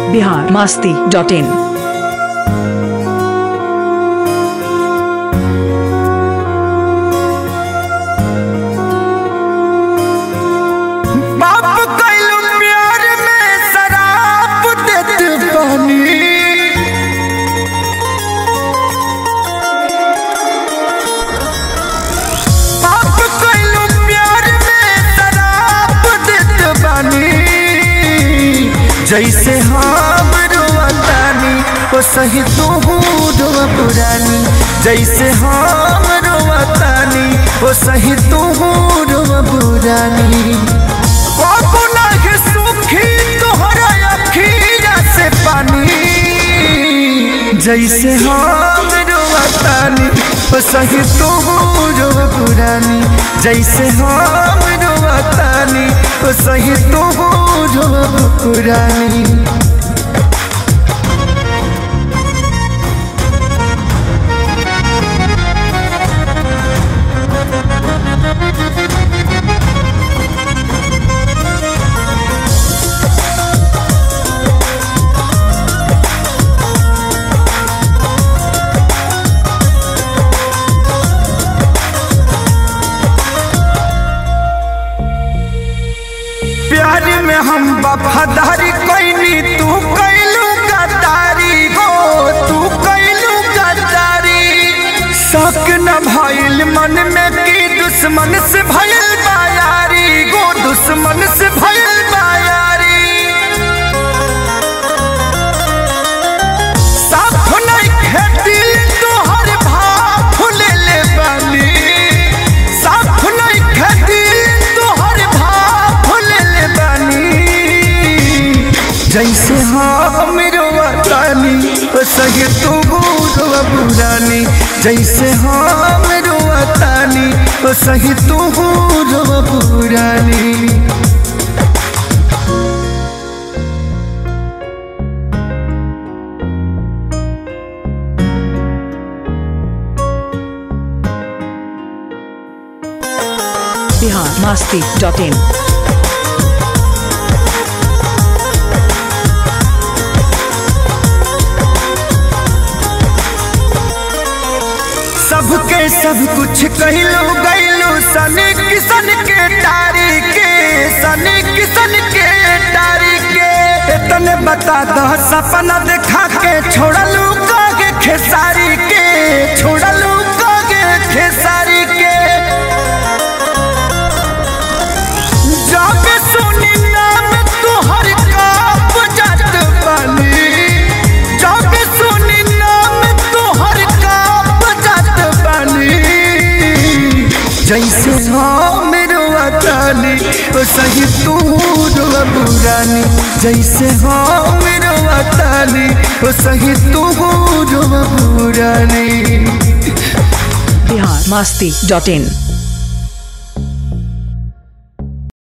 biharmasti.in। जैसे हम रोवतानी वो सही तू रोवा पुरानी, जैसे हम रोवतानी वो सही तू रोवा पुरानी। बाबू नागे सुखी तोहरा अखिया से पानी, जैसे हम रोवतानी वो सही तू रोवा पुरानी, जैसे हम रोवतानी वो सही तू रोवा पुरानी। प्यार में हम वफादारी कैनी, तू कैलू गद्दारी हो, तू कैलू गद्दारी। शक न भइल मन में कि दुश्मन से भइल बायारी गो, दुश्मन से भइल बायारी। साफ नहीं खेती तोहर भाव ले ले बानी, साफ नहीं खेती जैसे हम रोवतानी वो सही तू रोवा पुरानी, जैसे हम रोवतानी वो सही तू रोवा पुरानी। biharmasti.in। सबके सब कुछ कहलू गैलू सनी किसन के टारी के, सनी किसन के टारी के। तने बता दो सपना देखा के छोड़लू कागे खेसारी के, छोड़लू कागे खेसारी के। जब सुनी नाम तुहर काप जात बानी, जब सुनी नाम तुहर काप जात बानी। जैसे हम रोवतानी वो सही तू रोवा पुरानी, जैसे हम रोवतानी वो सही तू रोवा पुरानी। biharmasti.in।